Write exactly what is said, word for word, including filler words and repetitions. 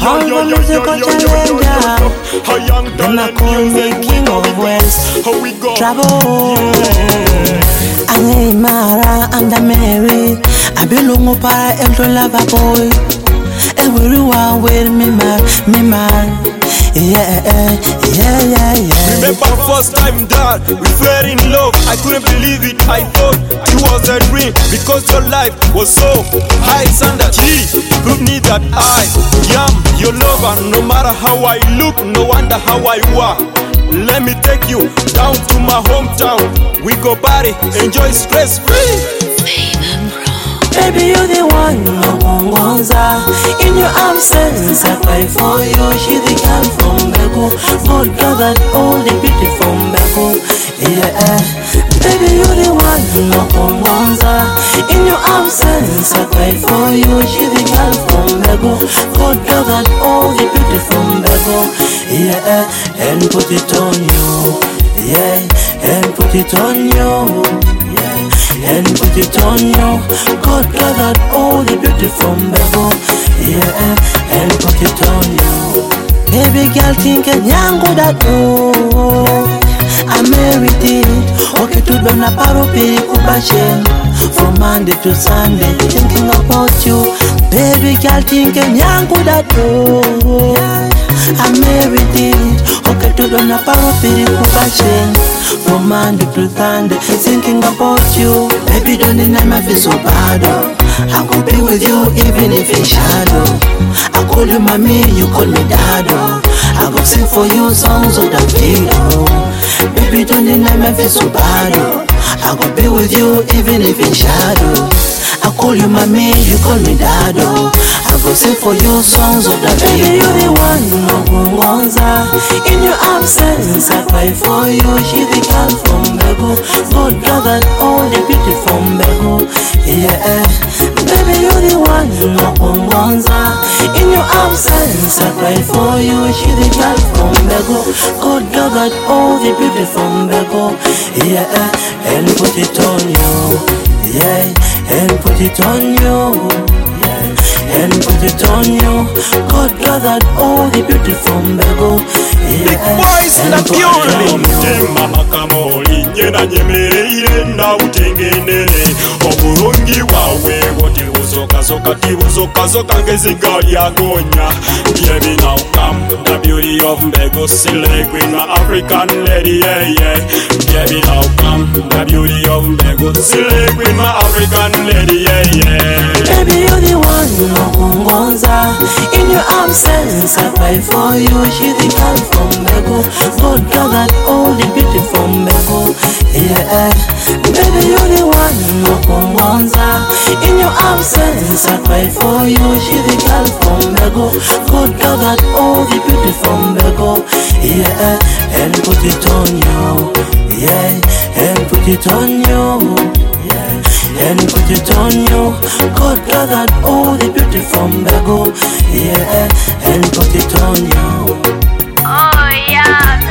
How yo, yo, the music yo, a yo, yo, yo, challenger. yo. How young Them a talent call me music, king we of go. West. How we go? Trouble. Yeah. Ane Mara and Mary. I belong para el to lava boy. Everyone with me man, me man. Yeah, yeah, yeah, yeah. Remember first time that we fell in love. I couldn't believe it. I thought it was a dream because your life was so high standard. Gee, prove me that I am your lover. No matter how I look, no wonder how I walk. Let me take you down to my hometown. We go party, enjoy stress free. Baby, you're the one, no one wants her. In your absence, I cry for you. She's the girl from Bego. God gathered all the beauty from Bego. Yeah, baby, you're the one, no one wants her. In your absence, I cry for you. She's the girl from Bego. God gathered all the beauty from Bego. Yeah, and put it on you. Yeah, and put it on you. And put it on you. God gathered all the beauty from Bego. Yeah, and put it on you. Baby girl thinking yangu that oh, I married it. Okay to dona paro piri kubashe. From Monday to Sunday thinking about you. Baby girl thinking yangu that oh, I married it. Okay to dona paro piri kubashe. From Monday to Sunday, thinking about you. Baby, don't deny my face so bad. Oh. I gon' be with you even if it's shadow. I call you mommy, you call me dad. Oh. I gon' sing for you songs of the video. Baby, don't deny my face so bad. Oh. I gon' be with you even if it's shadow. I call you mommy, you call me dad. Oh. I go sing for you songs of the baby, you're the one, no one wants her. In your absence, I cry for you. She's the girl from Bego. God gathered all the beauty from Bego. Yeah, baby, you're the one, no one wants her. In your absence, I cry for you. She's the girl from Bego. God gathered all the beauty from Bego. Yeah, and put it on you. Yeah, and put it on you. And put it on you. God gathered all the beauty from Bego. Yeah, big boys in the building. Mama kamoli nyena nyemereire na utengenere. Oburungi wawe wote uzoka zoka tibuzoka zoka ngezingali agonya. Baby now come the beauty of Bego, silly queen, my African lady, yeah yeah. Baby now come the beauty of Bego, silly queen, my African lady, yeah yeah. Baby you're the one, no one wants her. In your absence, I cry for you. She's the girl from Bego. God gathered all the beauty from Bego. Yeah, baby you're the one, no one wants her. In your absence, I cry for you. She's the girl from Bego. God gathered all the beauty from Bego. Yeah, and put it on you. Yeah, and put it on you. And put it on you. God gathered all the beauty from Bego. Yeah, and put it on you. Oh yeah.